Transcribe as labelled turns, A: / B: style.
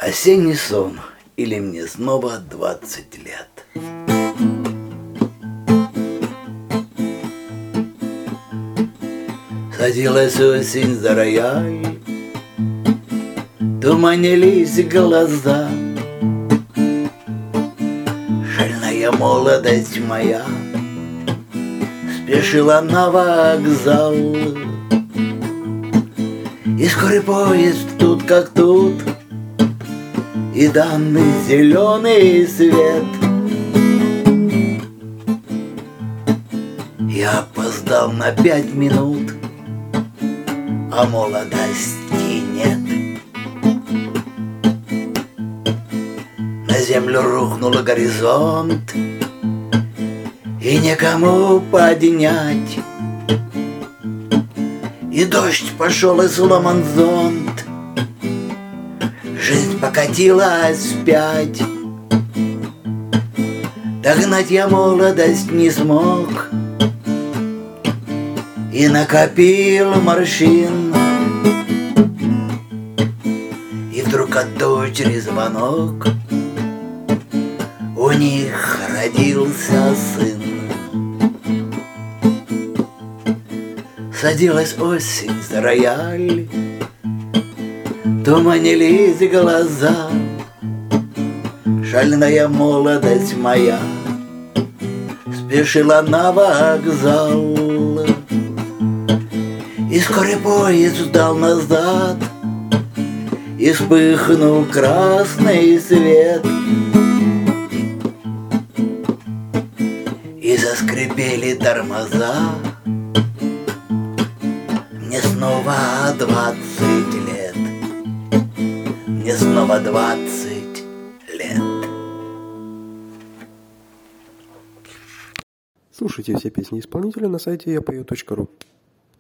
A: Осенний сон, или мне снова 20 лет. Садилась осень за рояль, туманились глаза. Шальная молодость моя спешила на вокзал. И скорый поезд тут как тут, и данный зеленый свет. Я опоздал на 5 минут, а молодости нет. На землю рухнул горизонт, и некому поднять. И дождь пошел, и сломан зонт, жизнь покатилась вспять. Догнать я молодость не смог и накопил морщин. И вдруг от дочери звонок, у них родился сын. Садилась осень за рояль, туманились глаза. Шальная молодость моя спешила на вокзал. И скорый поезд ждал назад, и вспыхнул красный свет. И заскрипели тормоза. Мне снова 20 лет. Мне снова 20 лет.
B: Слушайте все песни исполнителя на сайте yapою.ru.